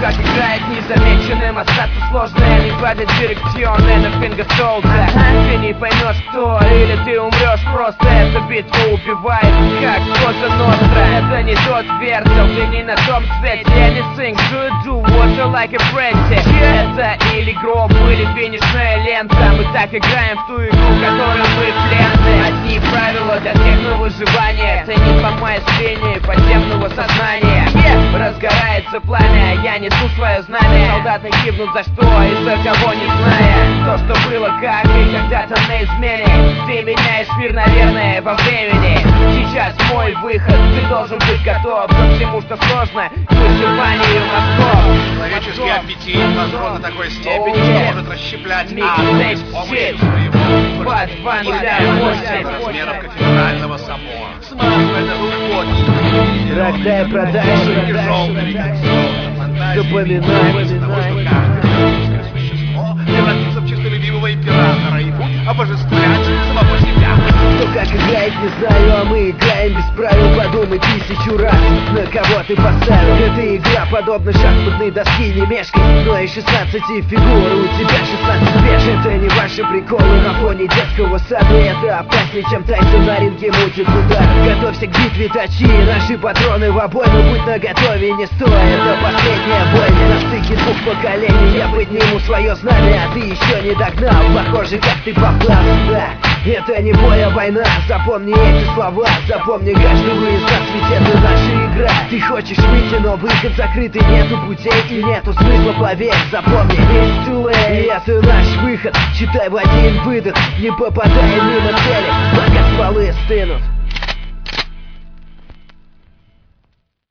как играет незамеченным. Остаться сложно, anybody дирекцион, anything is told. Ты не поймешь, кто, или ты умрешь просто. Эта битва убивает, как Коза Ностра. Это не тот вертел, ты не на том свете. Я не sing, do what you like a pretty. Это или гроб, или финишная лента. Мы так играем в ту игру, которой мы пленны. Одни правила для тех на выживание. Это не сломай линии подземного сознания. Разгорается пламя, я несу свое знамя. Солдаты гибнут за что и за кого, не зная. То, что было как и когда-то на измене. Ты меняешь мир, наверное, во времени. Сейчас мой выход, ты должен быть готов ко всему, что сложно, к выживанию мозгов. Человеческий аппетит возрос до такой степени, что может расщеплять атомы с помощью своего размеров кафедрального собора. Смазывая на глубокий Рогдай продажи, и желтый, как золото. Фантазия запоминай того, что каждое существо превратится в честолюбивого императора и будет обожествлять самого себя. Кто как играет, не знаю, а мы играем без правил. Подумай 1000 раз, на кого ты поставил. Эта игра подобна шахматной доске, не мешкай. Но и 16 фигур, у тебя 16 пешек. Это не ваши приколы на фоне детского сада. Это опаснее, чем Тайсон на ринге мутит удар. Готовься к битве, точи наши патроны в обойму. Будь наготове, не стой, это последняя бойня. На стыке двух поколений я подниму свое знамя, а ты еще не догнал. Похоже, как ты попал сюда. Это не бой, а война. Запомни эти слова, запомни каждый выезд, на ведь это наша игра. Ты хочешь выйти, но выход закрытый, нету путей и нету смысла, поверь, запомни. It's too late, и это наш выход. Читай в один выдох, не попадая мимо цели, пока стволы стынут.